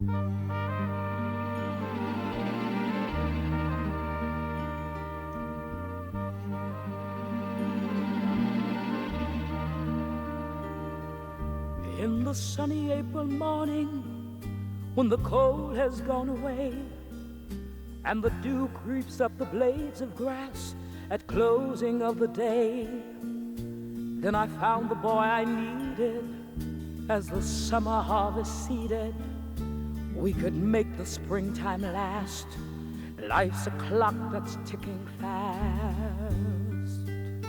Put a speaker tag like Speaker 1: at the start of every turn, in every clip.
Speaker 1: In the sunny April morning, when the cold has gone away, and the dew creeps up the blades of grass at closing of the day, then I found the boy I needed. As the summer harvest seeded, we could make the springtime last. Life's a clock that's ticking fast.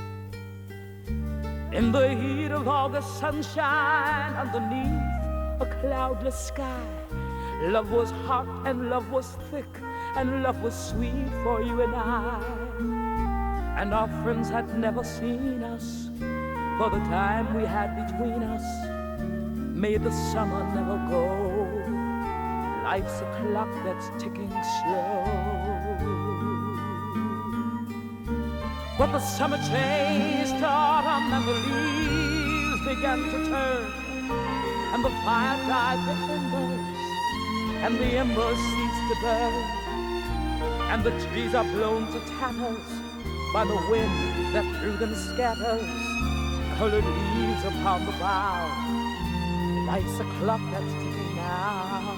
Speaker 1: In the heat of August sunshine, underneath a cloudless sky, love was hot and love was thick, and love was sweet for you and I. And our friends had never seen us, for the time we had between us made the summer never go. Life's a clock that's ticking slow. But the summer changed to autumn, and the leaves began to turn, and the fire died to embers, and the embers ceased to burn, and the trees are blown to tatters by the wind that through them scatters colored leaves upon the bough. Life's a clock that's ticking now.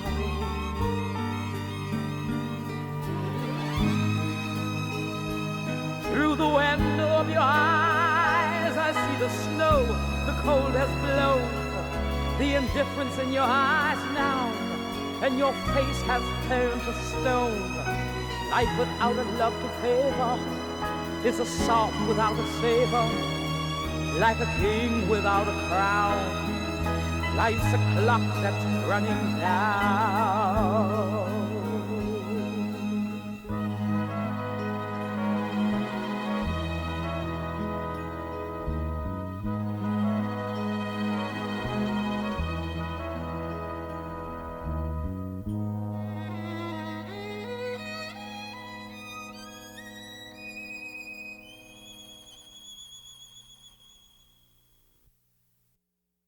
Speaker 1: Through the window of your eyes, I see the snow, the cold has blown, the indifference in your eyes now, and your face has turned to stone. Life without a love to favor is a salt without a savor, like a king without a crown. Life's a clock that's running down.